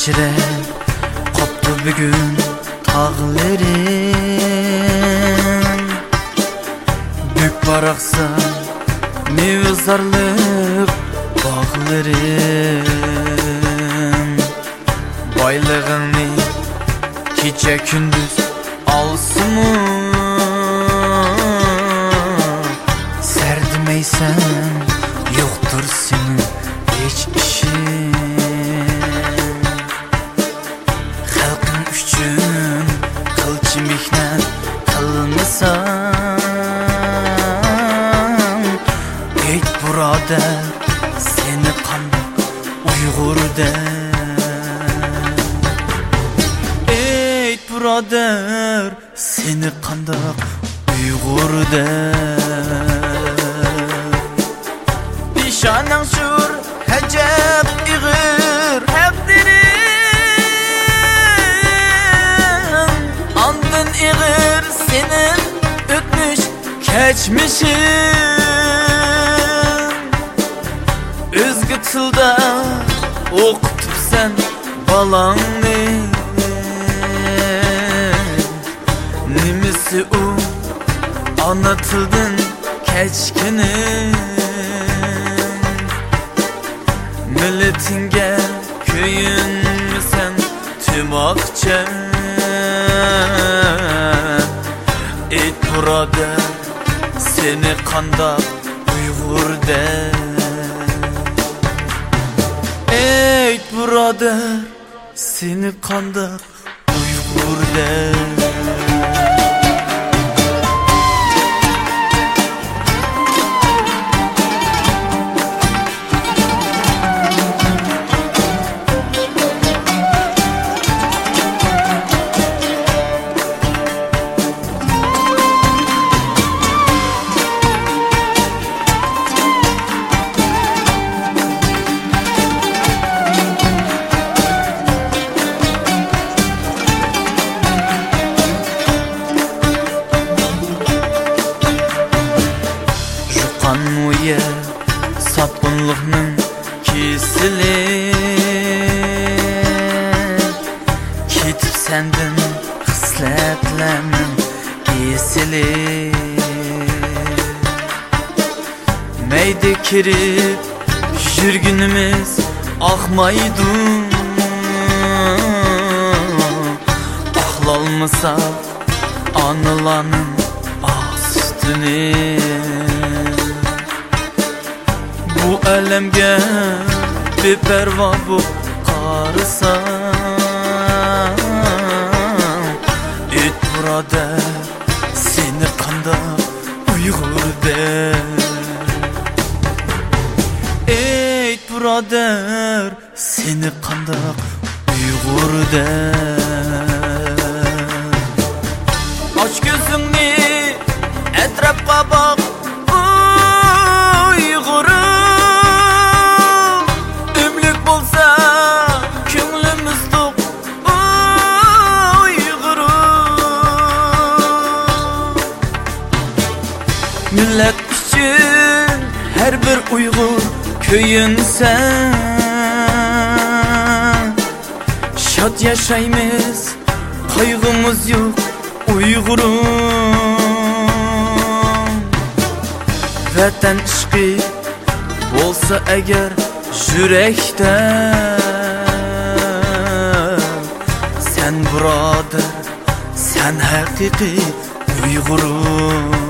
titrep koptu bugün tağlarım. Büyük baraksa mevzarlık bağlarım. Baylığını gece gündüz alsın mı? Serdimeysen yoktur senin hiç işin. Halkın üçün kılçı mihnet kılmasan, ey burader seni kandık Uygur der. Ey burader seni kandık Uygur der. Nişanın şur hecep iğir hep derin. Andın iğir senin ötmüş geçmişin. Özgü tılda okutup sen balanı. Nimisi o anlatıldın keçkinin. Milletinge köyün mü sen tüm akçe. Ey burada seni kandak Uygur der. Ey burada seni kandak Uygur der. Kanmuye sapkınlığının kesili. Ketip senden hisletlerinin esili. Meyde kirip jürgünümüz akmaydı. Ahlalmasa anılanın üstüne. Bu elemge bir perva bu karısan. Et burada seni kanda Uygur der. Et burada seni kanda Uygur der. Aç gözünü etrafka bak Uygur'um. Millet üçün her bir Uygur köyün sen. Şad yaşayımız kaygımız yok Uygur'um. Vatan işqi bolsa eğer yürekte, sen burader sen hakiki Uygur'um.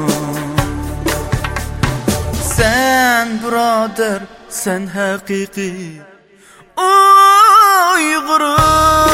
Sen burader sen hakiki Uygur'um.